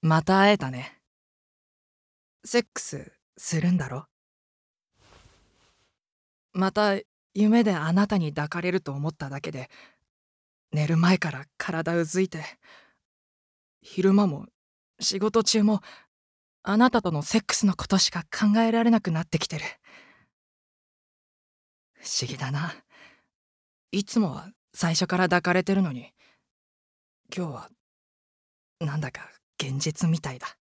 また会えたね。セックスするんだろ？また夢であなたに抱かれると思っただけで、寝る前から体うずいて、昼間も仕事中もあなたとのセックスのことしか考えられなくなってきてる。不思議だな。いつもは最初から抱かれてるのに、今日はなんだか現実みたいだ。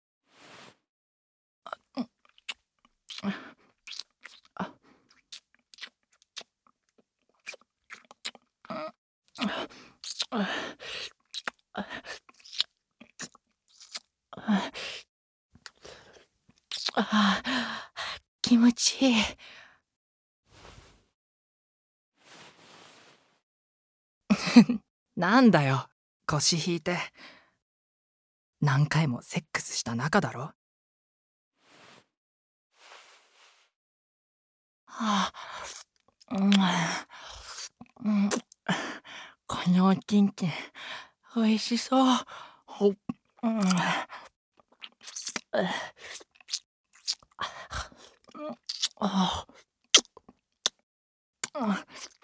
気持ちいい。なんだよ、腰引いて。何回もセックスした仲だろ？はあ、このおちんちん、おいしそう。ほっ、ああ、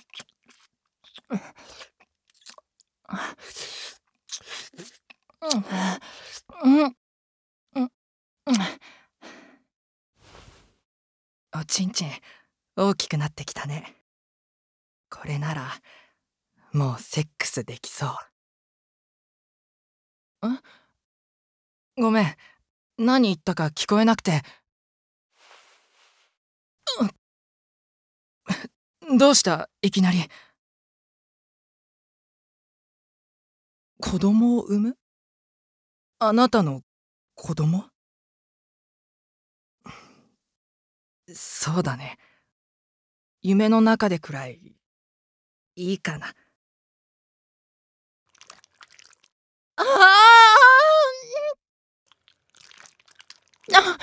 おちんちん大きくなってきたね。これならもうセックスできそう。ごめん、何言ったか聞こえなくて。どうしたいきなり。子供を産む？あなたの子供？そうだね。夢の中でくらいいいかな。ああ、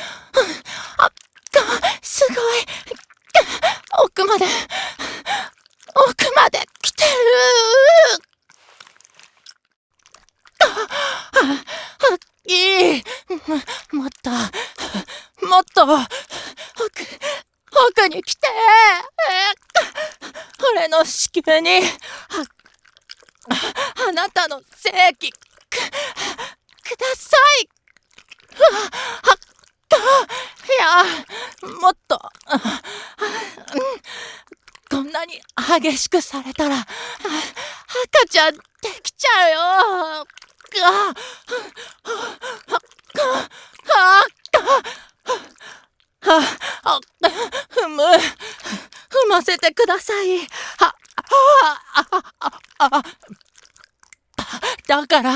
すごい。奥まで来てる。いい。もっと奥に来て。俺の子宮にあなたの精液ください。いや、もっとこんなに激しくされたら赤ちゃんできちゃうよ。踏ませてください。だから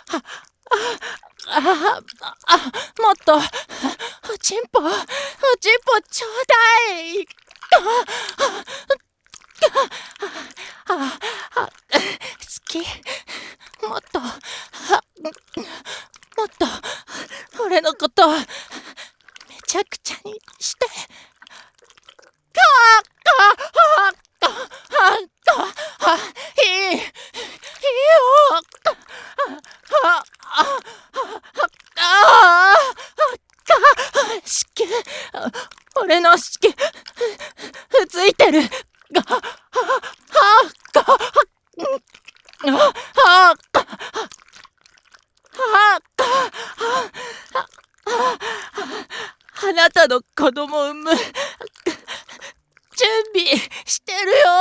もっとおちんぽちょうだい。好き。もっと俺のことめちゃくちゃにして。いいよ。子宮、俺の子宮ついてる。あなたの子供を産む準備してるよ。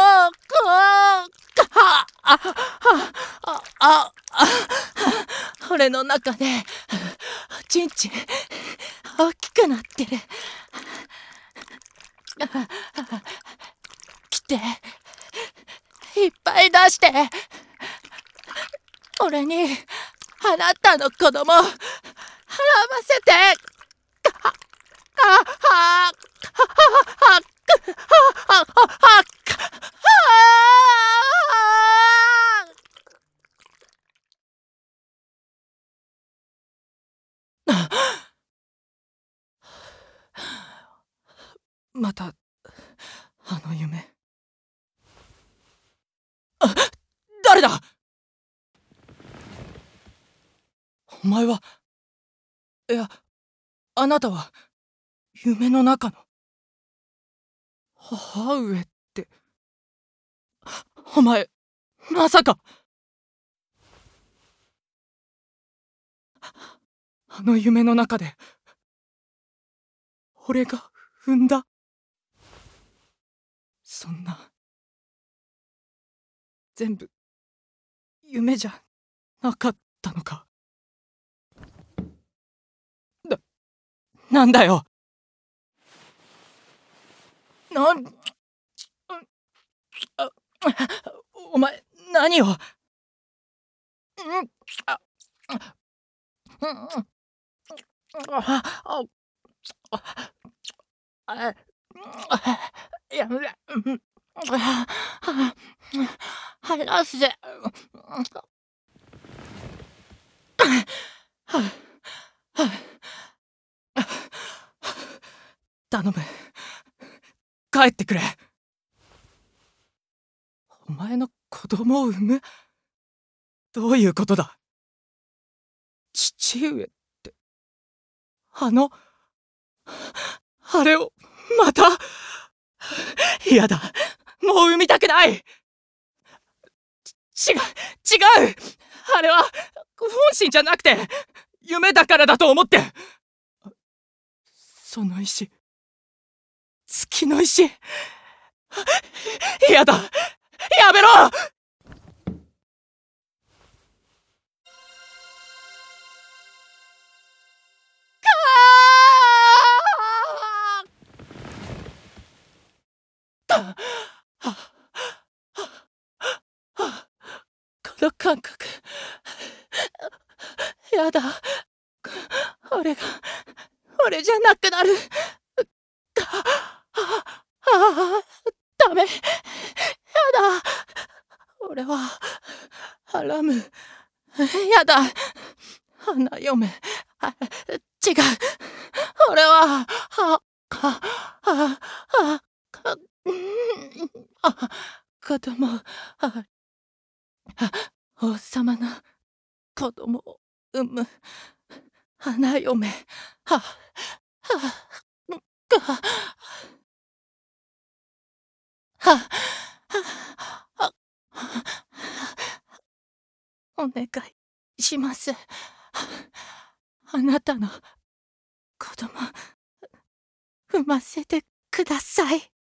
俺の中でおちんちん大きくなってる。来て、いっぱい出して。俺にあなたの子供払わせて。またあの夢。誰だ？お前はいや、あなたは夢の中の母上って。お前、まさか。あの夢の中で俺が産んだ。そんな全部夢じゃなかったのか。なんだよ。なんあお前何を。あやめろ。離せ。頼む、帰ってくれ。お前の子供を産む。どういうことだ。父上って、あれをまた。嫌だ、もう産みたくない。違う。あれは本心じゃなくて夢だからだと思って。その石、月の石。嫌だ、やめろ。この感覚、やだ。俺じゃなくなる。ダメ。やだ。俺はハラム。やだ。花嫁。違う。俺は子供。王様の子供を産む花嫁。お願いします。あなたの子供産ませてください。